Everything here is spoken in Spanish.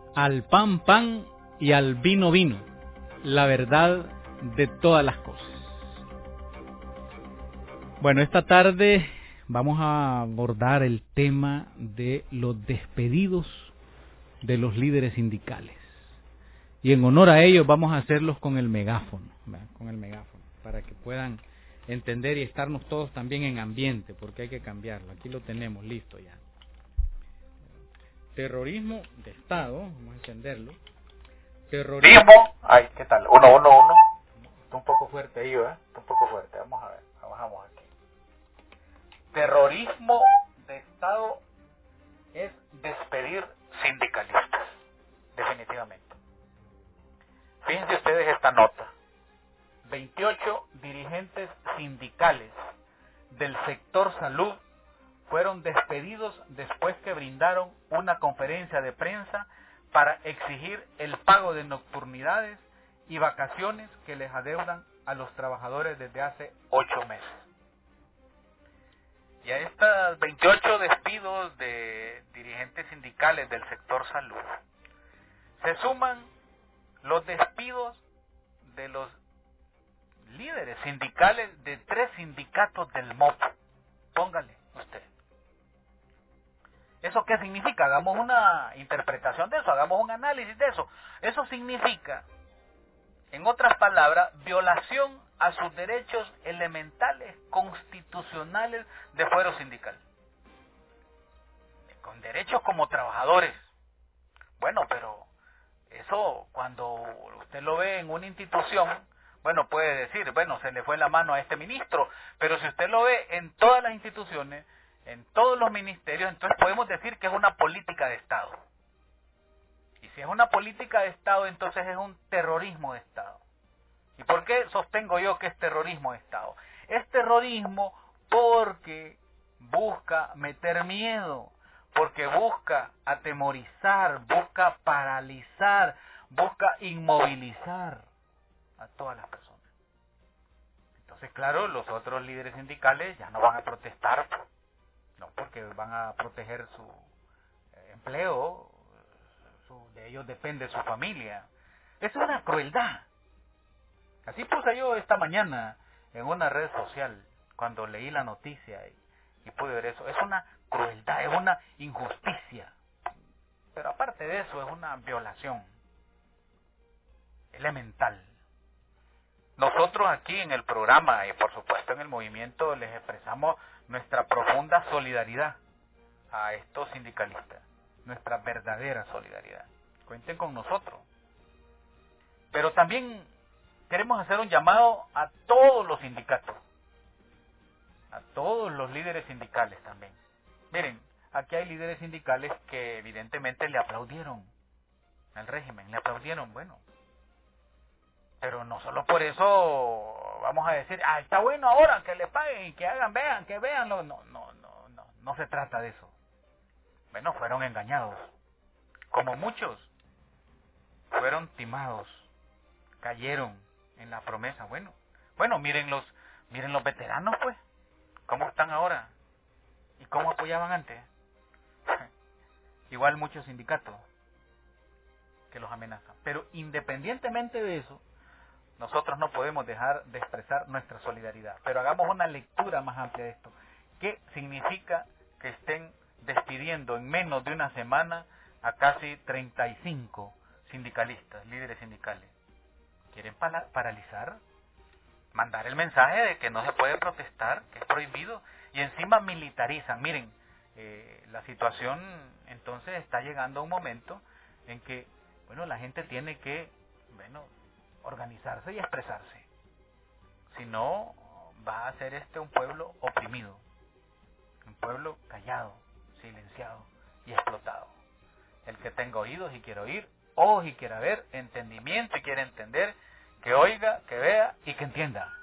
Al pan, pan y al vino, vino. La verdad de todas las cosas. Bueno, esta tarde vamos a abordar el tema de los despedidos de los líderes sindicales. Y en honor a ellos vamos a hacerlos con el megáfono, ¿verdad? Con el megáfono, para que puedan entender y estarnos todos también en ambiente, porque hay que cambiarlo. Aquí lo tenemos listo ya. Terrorismo de Estado, vamos a encenderlo. Terrorismo. Ay, ¿qué tal? 111. Está un poco fuerte ahí, ¿verdad? Está un poco fuerte. Vamos a ver, bajamos aquí. Terrorismo de Estado es despedir sindicalistas, definitivamente. Fíjense ustedes esta nota. 28 dirigentes sindicales del sector salud fueron despedidos después que brindaron una conferencia de prensa para exigir el pago de nocturnidades y vacaciones que les adeudan a los trabajadores desde hace 8 meses. Y a estos 28 despidos de dirigentes sindicales del sector salud se suman los despidos de los líderes sindicales de 3 sindicatos del MOP. Póngale usted. ¿Eso qué significa? Hagamos una interpretación de eso, hagamos un análisis de eso. Eso significa, en otras palabras, violación a sus derechos elementales constitucionales de fuero sindical. Con derechos como trabajadores. Bueno, pero eso cuando usted lo ve en una institución, bueno, puede decir, bueno, se le fue la mano a este ministro, pero si usted lo ve en todas las instituciones, en todos los ministerios, entonces podemos decir que es una política de Estado. Y si es una política de Estado, entonces es un terrorismo de Estado. ¿Y por qué sostengo yo que es terrorismo de Estado? Es terrorismo porque busca meter miedo, porque busca atemorizar, busca paralizar, busca inmovilizar a todas las personas. Entonces, claro, los otros líderes sindicales ya no van a protestar, no, porque van a proteger su empleo, de ellos depende su familia. Es una crueldad. Así puse yo esta mañana en una red social, cuando leí la noticia y pude ver eso. Es una crueldad, es una injusticia. Pero aparte de eso, es una violación elemental. Nosotros aquí en el programa y por supuesto en el movimiento les expresamos nuestra profunda solidaridad a estos sindicalistas, nuestra verdadera solidaridad. Cuenten con nosotros. Pero también queremos hacer un llamado a todos los sindicatos, a todos los líderes sindicales también. Miren, aquí hay líderes sindicales que evidentemente le aplaudieron al régimen, le aplaudieron, bueno. Pero no solo por eso vamos a decir, está bueno ahora que le paguen y que hagan, vean, que vean. No se trata de eso. Bueno, fueron engañados. Como muchos, fueron timados, cayeron en la promesa. Bueno, miren los veteranos, pues, cómo están ahora y cómo apoyaban antes. Igual muchos sindicatos que los amenazan. Pero independientemente de eso, nosotros no podemos dejar de expresar nuestra solidaridad. Pero hagamos una lectura más amplia de esto. ¿Qué significa que estén despidiendo en menos de una semana a casi 35 sindicalistas, líderes sindicales? ¿Quieren paralizar? Mandar el mensaje de que no se puede protestar, que es prohibido. Y encima militarizan. Miren, la situación entonces está llegando a un momento en que, bueno, la gente tiene que, organizarse y expresarse. Si no, va a ser un pueblo oprimido, un pueblo callado, silenciado y explotado. El que tenga oídos y quiera oír, ojos y quiera ver, entendimiento y quiera entender, que oiga, que vea y que entienda.